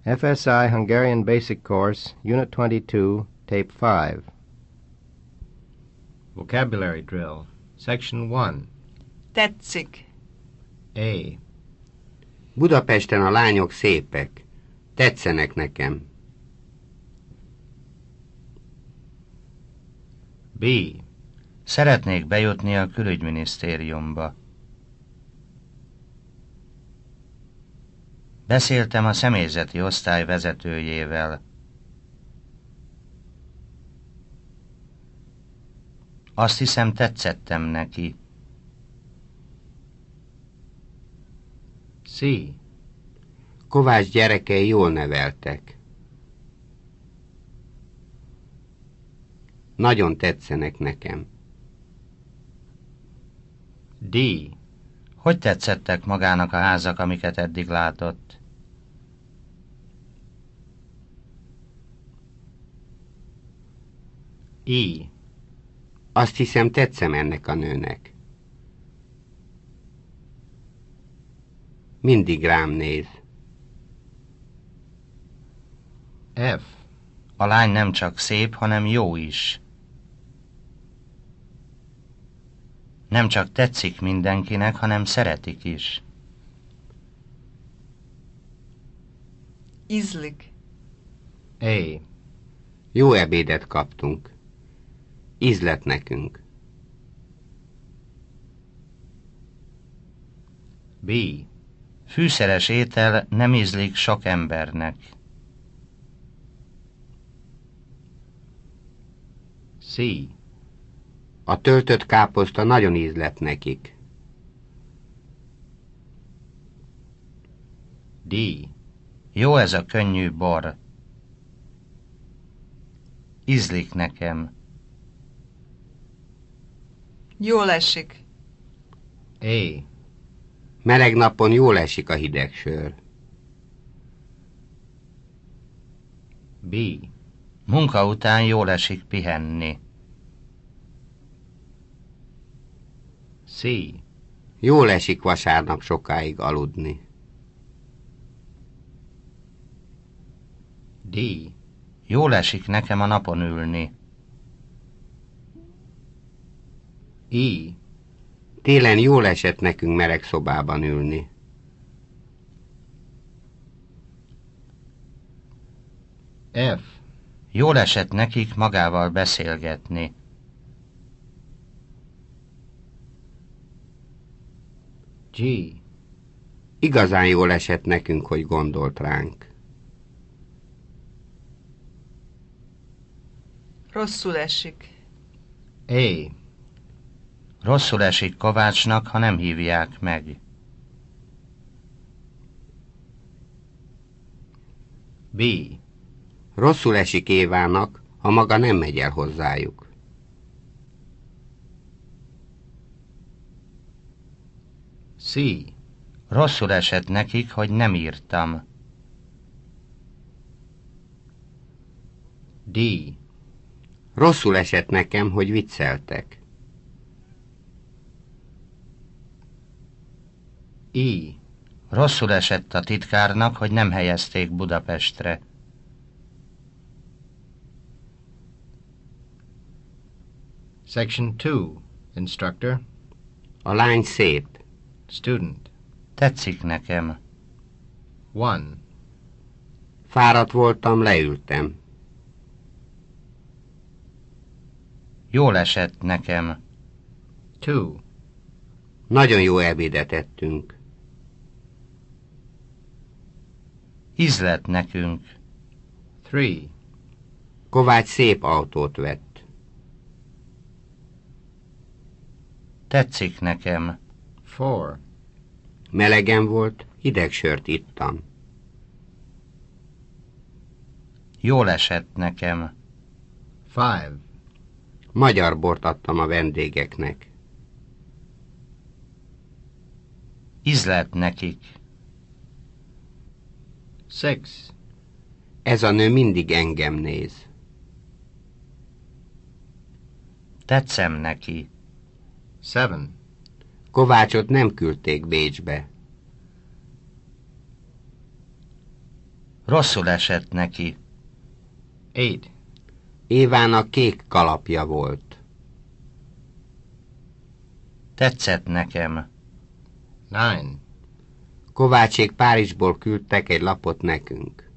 FSI Hungarian Basic Course, Unit 22, Tape 5. Vocabulary Drill, Section 1. Tetszik. A. Budapesten a lányok szépek. Tetszenek nekem. B. Szeretnék bejutni a külügyminisztériumba. Beszéltem a személyzeti osztály vezetőjével. Azt hiszem, tetszettem neki. C. Kovács gyerekei jól neveltek. Nagyon tetszenek nekem. D. Hogy tetszettek magának a házak, amiket eddig látott? E. Azt hiszem, tetszem ennek a nőnek. Mindig rám néz. F. A lány nem csak szép, hanem jó is. Nem csak tetszik mindenkinek, hanem szeretik is. Ízlik. A. Jó ebédet kaptunk. Ízlet nekünk. B. Fűszeres étel nem ízlik sok embernek. C. A töltött káposzta nagyon ízlet nekik. D. Jó ez a könnyű bor. Ízlik nekem. Jól esik. A. Meleg napon jól esik a hideg sör. B. Munka után jól esik pihenni. C. Jól esik vasárnap sokáig aludni. D. Jól esik nekem a napon ülni. E. Télen jól esett nekünk meleg szobában ülni. F. Jól esett nekik magával beszélgetni. G. Igazán jól esett nekünk, hogy gondolt ránk. Rosszul esik. A. Rosszul esik Kovácsnak, ha nem hívják meg. B. Rosszul esik Évának, ha maga nem megy el hozzájuk. C. Rosszul esett nekik, hogy nem írtam. D. Rosszul esett nekem, hogy vicceltek. E. Rosszul esett a titkárnak, hogy nem helyezték Budapestre. Section 2. Instructor. A lány szép. Student. Tetszik nekem. 1. Fáradt voltam, leültem. Jól esett nekem. 2. Nagyon jó ebédet ettünk. Ízlet nekünk. 3. Kovács szép autót vett. Tetszik nekem. 4. Melegen volt, hideg sört ittam. Jól esett nekem. 5. Magyar bort adtam a vendégeknek. Ízlet nekik. 6. Ez a nő mindig engem néz. Tetszem neki. 7. Kovácsot nem küldték Bécsbe. Rosszul esett neki. 8. Évának kék kalapja volt. Tetszett nekem. 9. Kovácsék Párizsból küldtek egy lapot nekünk.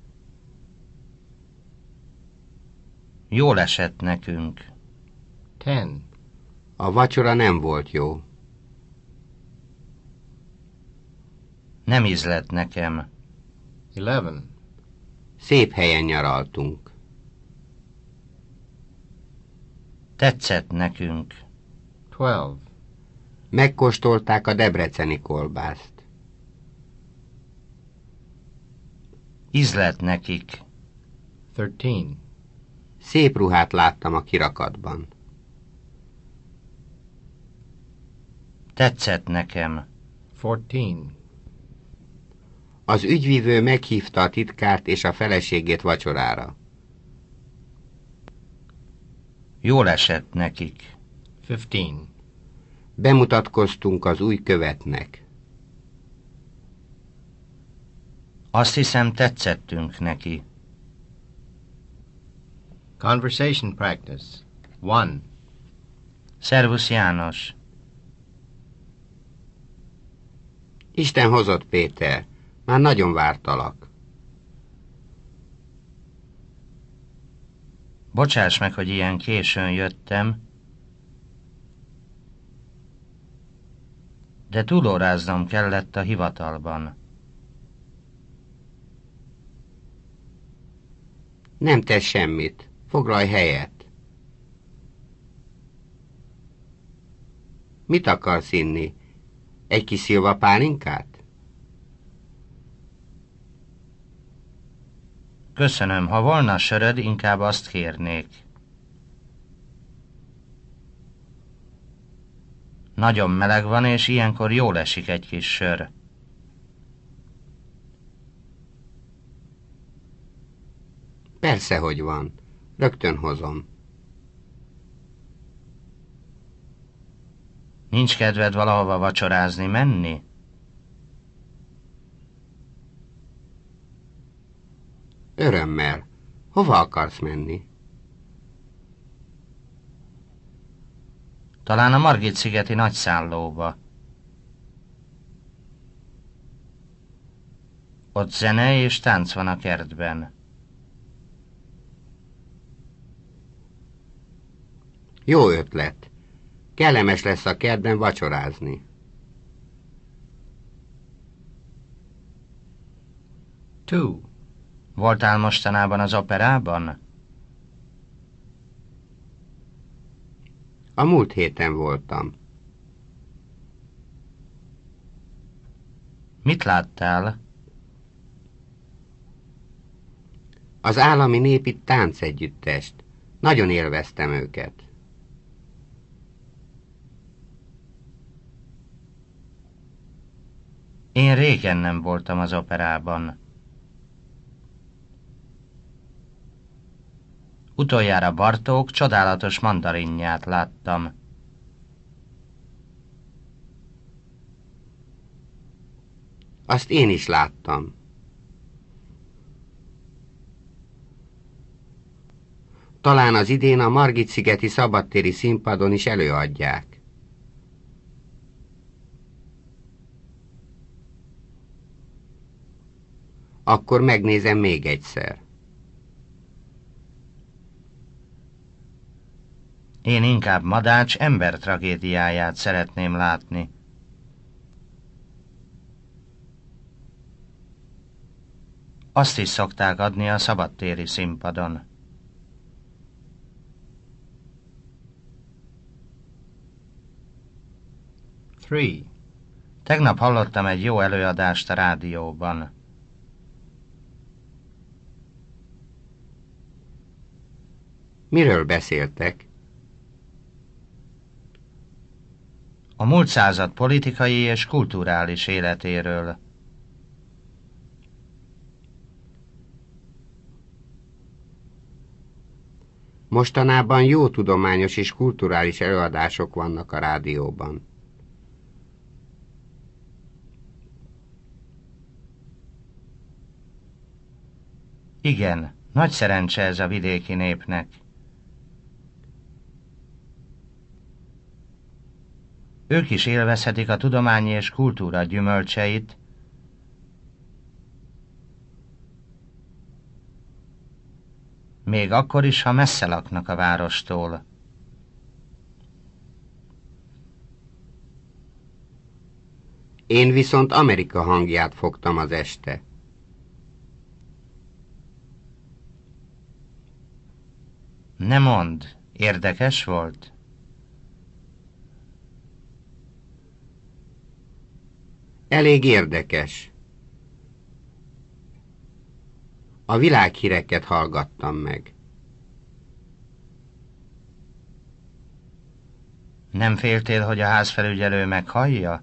Jól esett nekünk. 10. A vacsora nem volt jó. Nem ízlett nekem. 11. Szép helyen nyaraltunk. Tetszett nekünk. 12. Megkóstolták a debreceni kolbászt. Ízlett nekik. 13. Szép ruhát láttam a kirakatban. Tetszett nekem. 14. Az ügyvivő meghívta a titkárt és a feleségét vacsorára. Jól esett nekik. 15. Bemutatkoztunk az új követnek. Azt hiszem, tetszettünk neki. Conversation practice. 1. Szervusz János. Isten hozott, Péter. Már nagyon vártalak. Bocsáss meg, hogy ilyen későn jöttem, de túlóráznom kellett a hivatalban. Nem tesz semmit. Foglalj helyet. Mit akarsz inni? Egy kis szilva pálinkát? Köszönöm, ha volna söröd, inkább azt kérnék. Nagyon meleg van, és ilyenkor jól esik egy kis sör. Persze, hogy van. Rögtön hozom. Nincs kedved valahova vacsorázni menni? Örömmel. Hova akarsz menni? Talán a Margit-szigeti nagyszállóba. Ott zene és tánc van a kertben. Jó ötlet. Kellemes lesz a kertben vacsorázni. 2. Voltál mostanában az operában? A múlt héten voltam. Mit láttál? Az állami népi táncegyüttest. Nagyon élveztem őket. Én régen nem voltam az operában. Utoljára Bartók csodálatos mandarinját láttam. Azt én is láttam. Talán az idén a Margit-szigeti szabadtéri színpadon is előadják. Akkor megnézem még egyszer. Én inkább Madács ember tragédiáját szeretném látni. Azt is szokták adni a szabadtéri színpadon. Three. Tegnap hallottam egy jó előadást a rádióban. Miről beszéltek? A múlt század politikai és kulturális életéről. Mostanában jó tudományos és kulturális előadások vannak a rádióban. Igen, nagy szerencse ez a vidéki népnek. Ők is élvezhetik a tudomány és kultúra gyümölcseit, még akkor is, ha messze laknak a várostól. Én viszont Amerika hangját fogtam az este. Ne mondd, érdekes volt? Elég érdekes. A világhíreket hallgattam meg. Nem féltél, hogy a házfelügyelő meghallja?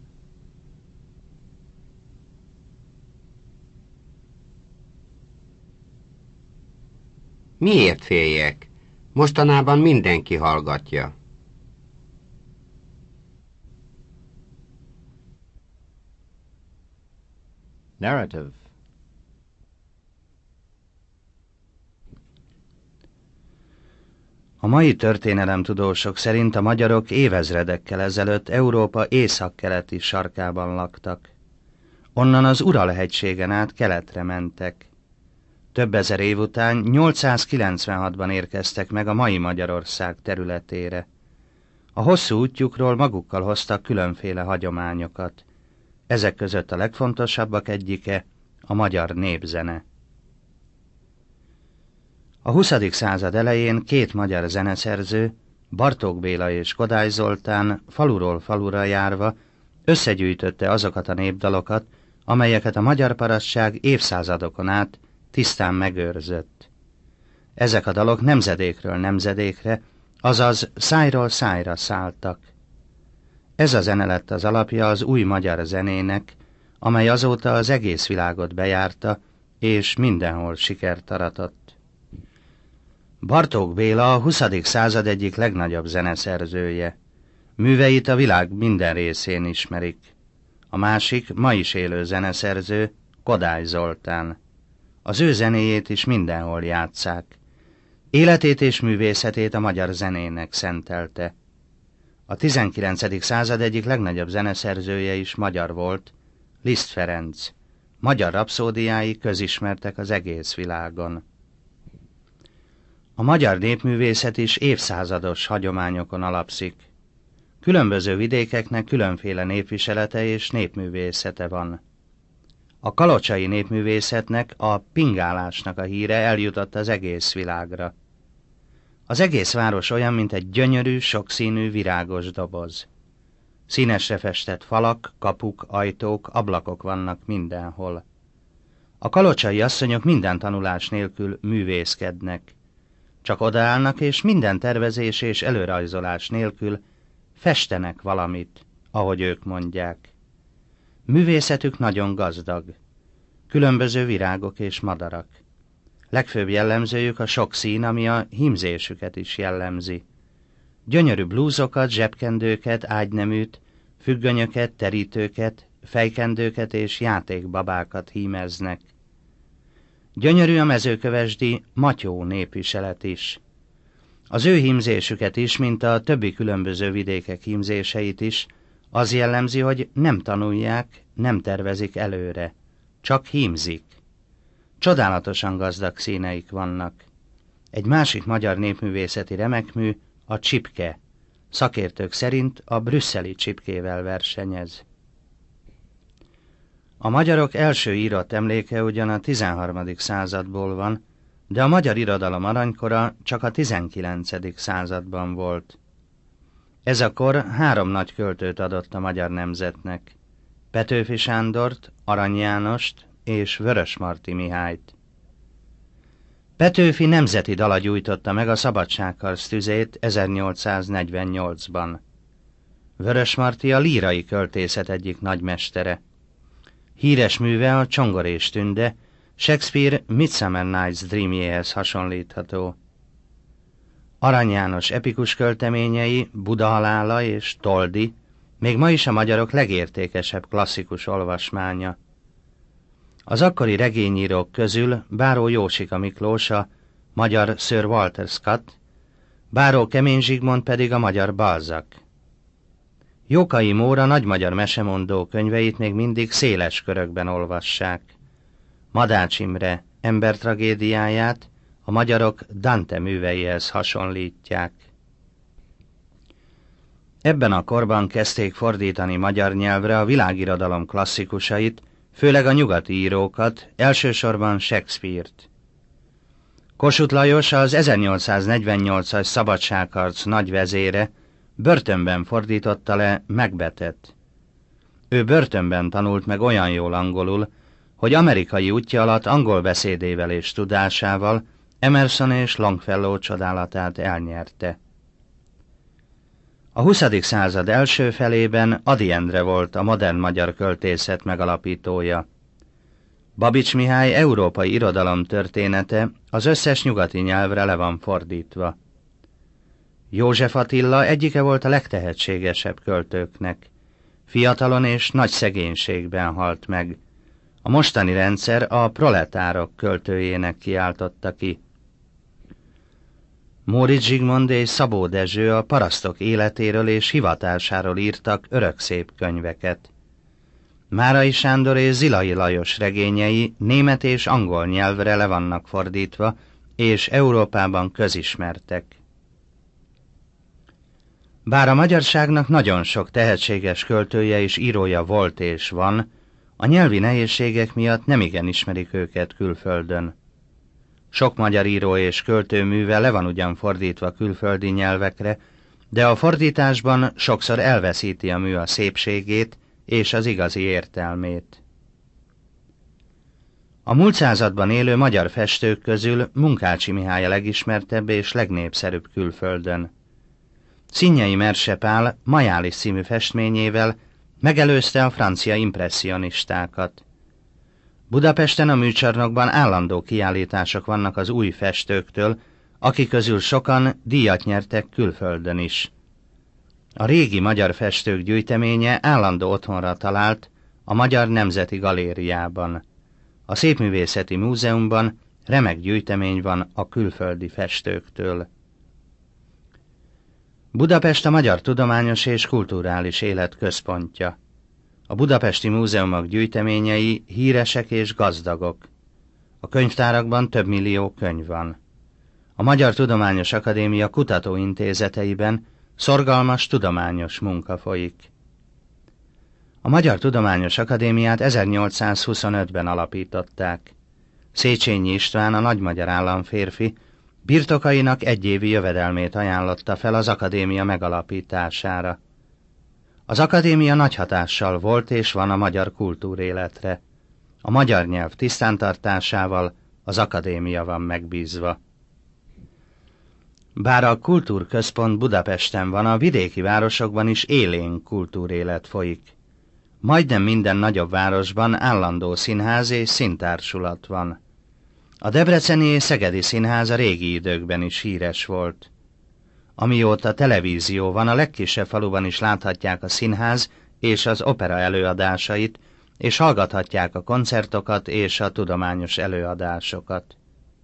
Miért féljek? Mostanában mindenki hallgatja. Narrative. A mai történelemtudósok szerint a magyarok évezredekkel ezelőtt Európa északkeleti sarkában laktak. Onnan az Ural-hegységen át keletre mentek. Több ezer év után 896-ban érkeztek meg a mai Magyarország területére. A hosszú útjukról magukkal hoztak különféle hagyományokat. Ezek között a legfontosabbak egyike a magyar népzene. A 20. század elején két magyar zeneszerző, Bartók Béla és Kodály Zoltán faluról falura járva összegyűjtötte azokat a népdalokat, amelyeket a magyar parasztság évszázadokon át tisztán megőrzött. Ezek a dalok nemzedékről nemzedékre, azaz szájról szájra szálltak. Ez a zene lett az alapja az új magyar zenének, amely azóta az egész világot bejárta, és mindenhol sikert aratott. Bartók Béla a 20. század egyik legnagyobb zeneszerzője. Műveit a világ minden részén ismerik. A másik, ma is élő zeneszerző, Kodály Zoltán. Az ő zenéjét is mindenhol játsszák. Életét és művészetét a magyar zenének szentelte. A 19. század egyik legnagyobb zeneszerzője is magyar volt, Liszt Ferenc. Magyar rapszódiái közismertek az egész világon. A magyar népművészet is évszázados hagyományokon alapszik. Különböző vidékeknek különféle népviselete és népművészete van. A kalocsai népművészetnek, a pingálásnak a híre eljutott az egész világra. Az egész város olyan, mint egy gyönyörű, sokszínű, virágos doboz. Színesre festett falak, kapuk, ajtók, ablakok vannak mindenhol. A kalocsai asszonyok minden tanulás nélkül művészkednek. Csak odaállnak, és minden tervezés és előrajzolás nélkül festenek valamit, ahogy ők mondják. Művészetük nagyon gazdag. Különböző virágok és madarak. Legfőbb jellemzőjük a sok szín, ami a hímzésüket is jellemzi. Gyönyörű blúzokat, zsebkendőket, ágyneműt, függönyöket, terítőket, fejkendőket és játékbabákat hímeznek. Gyönyörű a mezőkövesdi Matyó népviselet is. Az ő hímzésüket is, mint a többi különböző vidékek hímzéseit is, az jellemzi, hogy nem tanulják, nem tervezik előre, csak hímzik. Csodálatosan gazdag színeik vannak. Egy másik magyar népművészeti remekmű a csipke. Szakértők szerint a brüsszeli csipkével versenyez. A magyarok első írott emléke ugyan a 13. századból van, de a magyar irodalom aranykora csak a 19. században volt. Ez a kor 3 nagy költőt adott a magyar nemzetnek: Petőfi Sándort, Arany Jánost és Vörösmarty Mihályt. Petőfi nemzeti dala gyújtotta meg a szabadságharc tüzét 1848-ban. Vörösmarty a lírai költészet egyik nagymestere. Híres műve a Csongor és Tünde, Shakespeare Midsummer Night's Dreamjéhez hasonlítható. Arany János epikus költeményei, Buda halála és Toldi még ma is a magyarok legértékesebb klasszikus olvasmánya. Az akkori regényírók közül Báró Jósika Miklós, a magyar Sir Walter Scott, Báró Kemény Zsigmond pedig a magyar Balzac. Jókai Móra nagymagyar mesemondó könyveit még mindig széles körökben olvassák. Madács Imre embertragédiáját a magyarok Dante műveihez hasonlítják. Ebben a korban kezdték fordítani magyar nyelvre a világirodalom klasszikusait, főleg a nyugati írókat, elsősorban Shakespeare-t. Kossuth Lajos, az 1848-as szabadságharc nagyvezére, börtönben fordította le Macbethet. Ő börtönben tanult meg olyan jól angolul, hogy amerikai útja alatt angol beszédével és tudásával Emerson és Longfellow csodálatát elnyerte. A 20. század első felében Ady Endre volt a modern magyar költészet megalapítója. Babics Mihály európai irodalom története az összes nyugati nyelvre le van fordítva. József Attila egyike volt a legtehetségesebb költőknek. Fiatalon és nagy szegénységben halt meg. A mostani rendszer a proletárok költőjének kiáltotta ki. Móricz Zsigmond és Szabó Dezső a parasztok életéről és hivatásáról írtak örökszép könyveket. Márai Sándor és Zilai Lajos regényei német és angol nyelvre le vannak fordítva, és Európában közismertek. Bár a magyarságnak nagyon sok tehetséges költője és írója volt és van, a nyelvi nehézségek miatt nemigen ismerik őket külföldön. Sok magyar író és költő műve le van ugyan fordítva külföldi nyelvekre, de a fordításban sokszor elveszíti a mű a szépségét és az igazi értelmét. A múlt században élő magyar festők közül Munkácsi Mihály a legismertebb és legnépszerűbb külföldön. Szinyei Merse Pál Majális című festményével megelőzte a francia impresszionistákat. Budapesten a műcsarnokban állandó kiállítások vannak az új festőktől, akik közül sokan díjat nyertek külföldön is. A régi magyar festők gyűjteménye állandó otthonra talált a Magyar Nemzeti Galériában. A Szépművészeti Múzeumban remek gyűjtemény van a külföldi festőktől. Budapest a magyar tudományos és kulturális élet központja. A budapesti múzeumok gyűjteményei híresek és gazdagok. A könyvtárakban több millió könyv van. A Magyar Tudományos Akadémia kutatóintézeteiben szorgalmas tudományos munka folyik. A Magyar Tudományos Akadémiát 1825-ben alapították. Széchenyi István, a nagymagyar államférfi, birtokainak egyévi jövedelmét ajánlotta fel az akadémia megalapítására. Az akadémia nagy hatással volt és van a magyar kultúréletre. A magyar nyelv tisztántartásával az akadémia van megbízva. Bár a kultúrközpont Budapesten van, a vidéki városokban is élénk kultúrélet folyik. Majdnem minden nagyobb városban állandó színház és színtársulat van. A debreceni és szegedi színház a régi időkben is híres volt. Amióta televízió van, a legkisebb faluban is láthatják a színház és az opera előadásait, és hallgathatják a koncertokat és a tudományos előadásokat.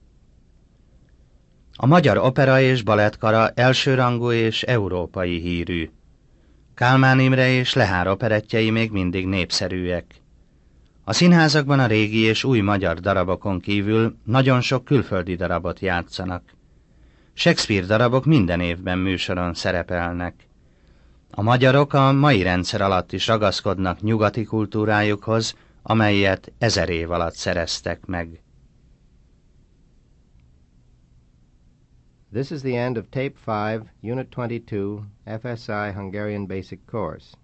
A Magyar Opera és Balettkara elsőrangú és európai hírű. Kálmán Imre és Lehár operettjei még mindig népszerűek. A színházakban a régi és új magyar darabokon kívül nagyon sok külföldi darabot játszanak. Shakespeare darabok minden évben műsoron szerepelnek. A magyarok a mai rendszer alatt is ragaszkodnak nyugati kultúrájukhoz, amelyet 1000 év alatt szereztek meg. This is the end of Tape 5, Unit 22, FSI Hungarian Basic Course.